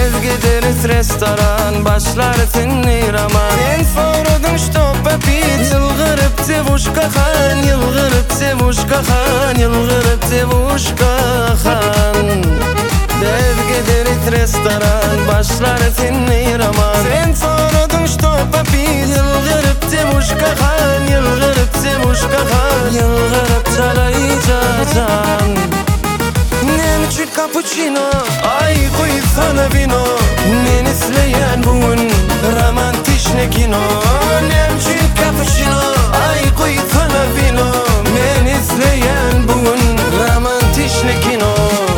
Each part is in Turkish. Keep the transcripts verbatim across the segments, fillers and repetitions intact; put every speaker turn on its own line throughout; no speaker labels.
Dev gideriz restoran, başlar tinni raman. Sen soradın ştoppa pit, yılgırıp sevuşka han, yılgırıp sevuşka han, yılgırıp sevuşka han. Dev gideriz restoran, başlar tinni raman. Sen soradın ştoppa pit, yılgırıp sevuşka han, yılgırıp sevuşka han, yılgırıp çalayacağım. Nemçi cappuccino, ay koy sana vino. Men isleyen bugün romantişne kino. Nemçi cappuccino, ay koy sana vino. Men isleyen bugün romantişne kino.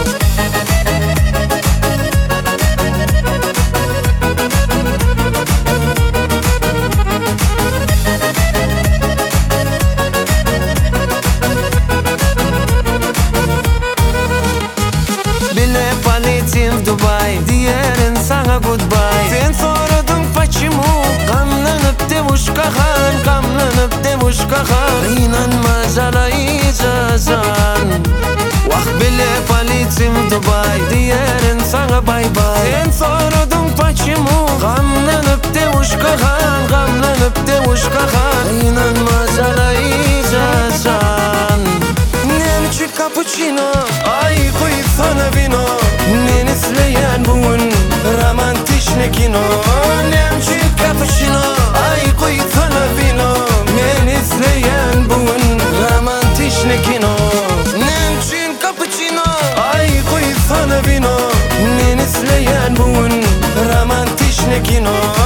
Полетим в Дубай, diyerin sana goodbye. Sen soradın почему, kamlanıp devuşkahan, kamlanıp devuşkahan. İnanma calayacağım. Vah bile полетим в Дубай, diyerin sana bye bye. Sen soradın почему, kamlanıp devuşkahan, kamlanıp devuşkahan. İnanma calayacağım. Nemçi cappuccino, ay koy sana vino. Men isleyen bugün romantişne kino. Nemçi cappuccino, ay koy sana vino. Men isleyen bugün romantişne kino. Nemçi cappuccino, ay koy sana vino. Men isleyen bugün romantişne kino.